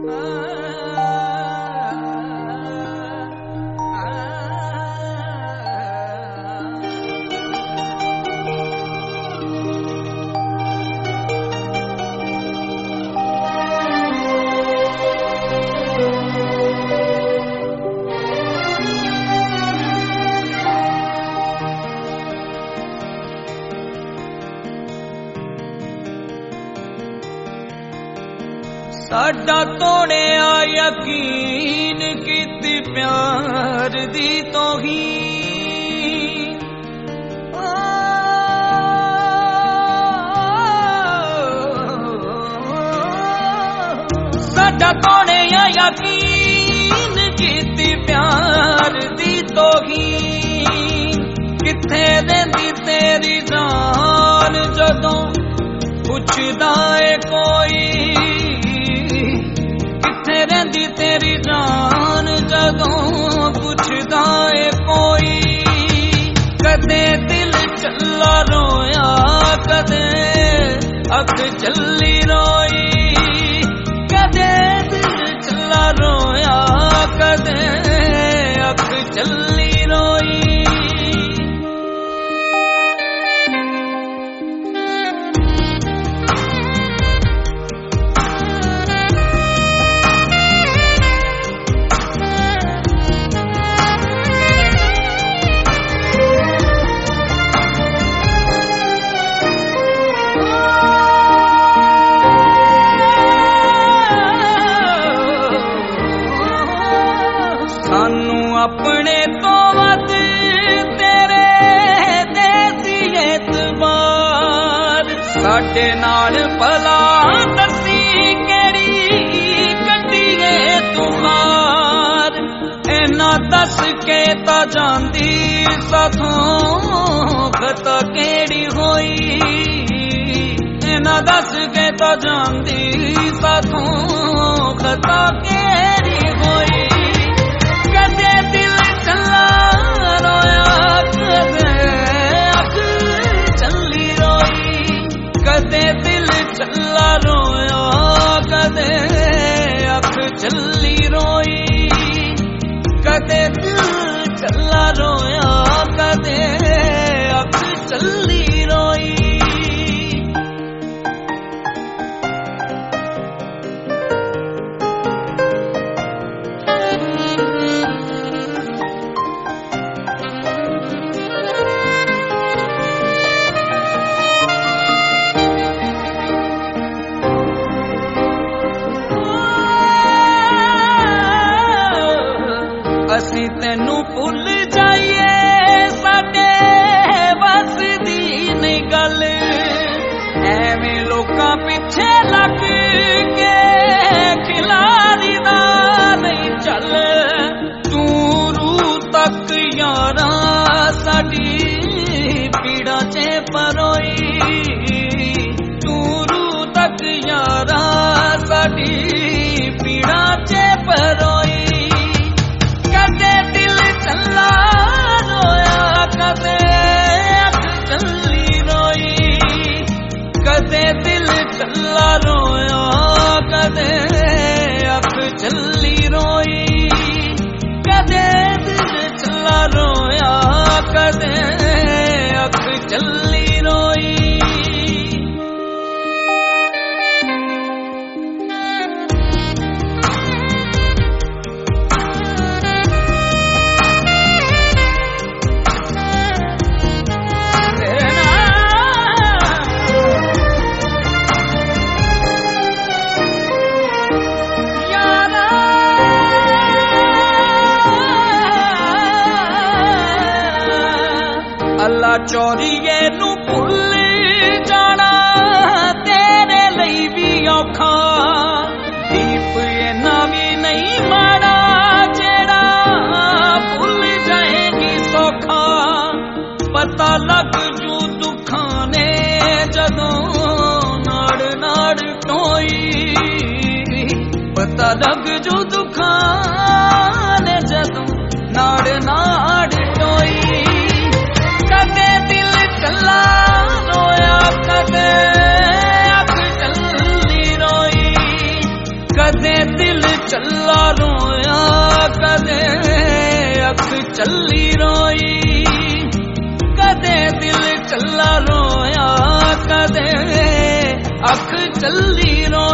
साडा तोड़िया यकीन कीती प्यार दी तौहीन साडा तोड़िया यकीन कीती प्यार दी तौहीन किथे रहिंदी तेरी जान जदों पुछदा है कोई रहिंदी तेरी जान जदों पुछदा है कोई कदे दिल चला रोया कदे अख चली रोई कदे दिल चला रोया कदे अख चली रोई अपने तो वध तेरे देसी एतबार साडे नाल भला दसी केड़ी कड्डीए तुहार इना दस के ता जांदी साथों खता केड़ी होई इना दस के ता जांदी साथों खता केड़ी होई कदे दिल चला रोया कदे अख चली रोई कदे दिल चला रोया कदे अख चली रोई कदे दिल चला रोया कदे अख चली रोई असी तेनू भुल जाइए साडे बस दी नहीं गल एवें लोकां पिछे लग के खिलारी दा नहीं चल तू रूह तक यारा साडी पीड़ा चे परोई तू रूह तक यारा साडी पीड़ा चे परोई कदे दिल चला रोया कदे अख चली रोई कदे दिल चला रोया कदे अख चली रोई कदे दिल चला रोया कदे अख चली रोई अल्लाह चोरीए नू भुल जाना तेरे लई भी औखा दीप इना भी नहीं माड़ा जेड़ा भुल जाएगी सौखा पता लग जू दुखां ने जदों नाड़ नाड़ टोई पता लग जू दुखां ने जदों नाड़ नाड़ टोई कदे दिल चला रोया कदे अख चली रोई कदे दिल अख चली रोई कदे दिल चला रोया कदे अख चली रोई